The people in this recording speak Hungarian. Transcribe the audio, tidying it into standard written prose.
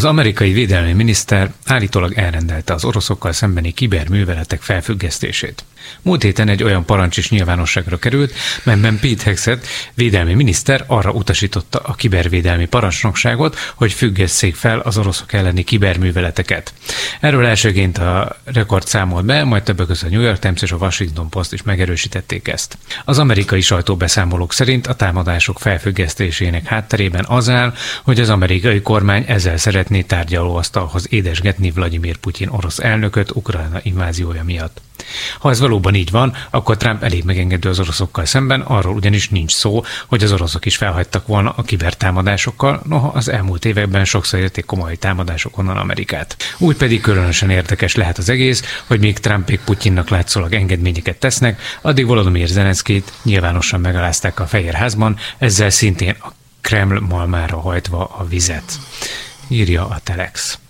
Az amerikai védelmi miniszter állítólag elrendelte az oroszokkal szembeni kiberműveletek felfüggesztését. Múlt héten egy olyan parancs is nyilvánosságra került, melyben Pete Hegseth védelmi miniszter arra utasította a kibervédelmi parancsnokságot, hogy függesszék fel az oroszok elleni kiberműveleteket. Erről elsőként a Rekord számolt be, majd többek között a New York Times és a Washington Post is megerősítették ezt. Az amerikai sajtóbeszámolók szerint a támadások felfüggesztésének hátterében az áll, hogy az amerikai kormány ezzel szeretné tárgyalóasztalhoz édesgetni Vladimir Putyin orosz elnököt Ukrajna inváziója miatt. Ha ez valóban így van, akkor Trump elég megengedő az oroszokkal szemben, arról ugyanis nincs szó, hogy az oroszok is felhagytak volna a kibertámadásokkal, noha az elmúlt években sokszor érték komoly támadások onnan Amerikát. Úgy pedig különösen érdekes lehet az egész, hogy még Trumpék Putyinnak látszólag engedményeket tesznek, addig Volodymyr Zelenszkijt nyilvánosan megalázták a Fehérházban, ezzel szintén a Kreml malmára hajtva a vizet, írja a Telex.